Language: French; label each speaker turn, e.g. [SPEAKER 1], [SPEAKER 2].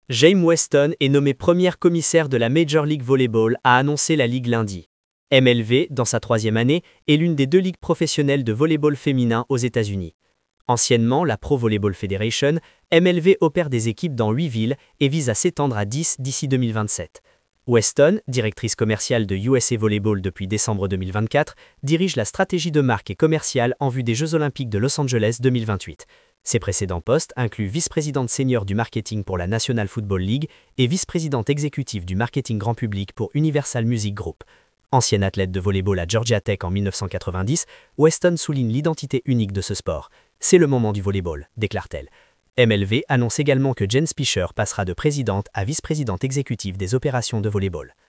[SPEAKER 1] James Weston est nommé premier commissaire de la Major League Volleyball, a annoncé la Ligue lundi. MLV, dans sa troisième année, est l'une des deux ligues professionnelles de volleyball féminin aux États-Unis. Anciennement la Pro Volleyball Federation, MLV opère des équipes dans 8 villes et vise à s'étendre à 10 d'ici 2027. Weston, directrice commerciale de USA Volleyball depuis décembre 2024, dirige la stratégie de marque et commerciale en vue des Jeux Olympiques de Los Angeles 2028. Ses précédents postes incluent vice-présidente senior du marketing pour la National Football League et vice-présidente exécutive du marketing grand public pour Universal Music Group. Ancienne athlète de volleyball à Georgia Tech en 1990, Weston souligne l'identité unique de ce sport. C'est le moment du volleyball, déclare-t-elle. MLV annonce également que Jen Spischer passera de présidente à vice-présidente exécutive des opérations de volleyball.